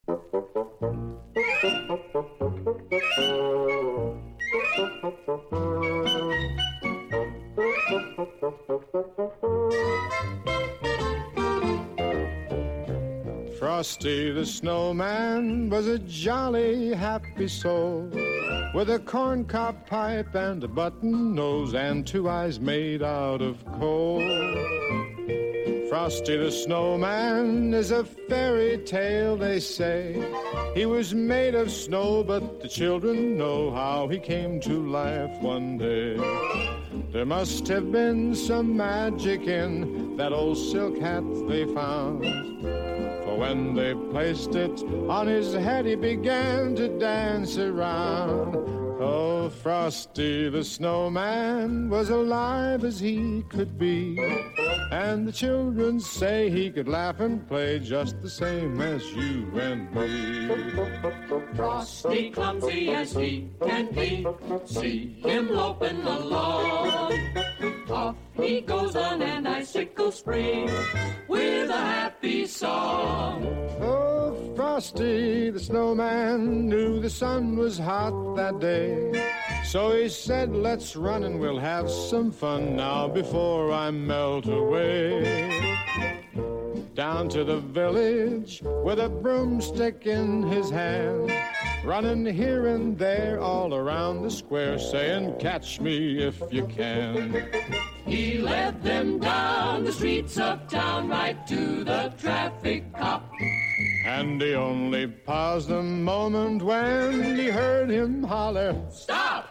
Frosty the Snowman was a jolly, happy soul with a corncob pipe and a button nose and two eyes made out of coal. Frosty the Snowman is a fairy tale, they say. He was made of snow, but the children know how he came to life one day. There must have been some magic in that old silk hat they found, for when they placed it on his head, he began to dance around. Oh, Frosty the Snowman was alive as he could be, and the children say he could laugh and play just the same as you and me. Frosty, clumsy as he can be, see him loping along. Off he goes on an icicle spring with a happy song. Oh, Frosty the Snowman knew the sun was hot that day, so he said, let's run and we'll have some fun now before I melt away. Down to the village with a broomstick in his hand, running here and there all around the square, saying, catch me if you can. He led them down the streets of town right to the traffic cop, and he only paused a moment when he heard him holler, stop!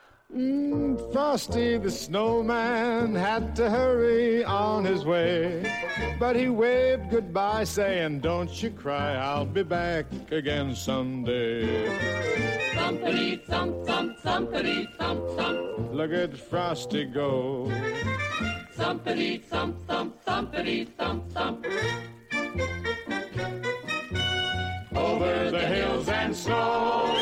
Frosty the Snowman had to hurry on his way, but he waved goodbye saying, don't you cry, I'll be back again someday. Thumpity thump thump, thumpity thump thump, look at Frosty go. Thumpity thump thump, thumpity thump thump. Over the hills and snow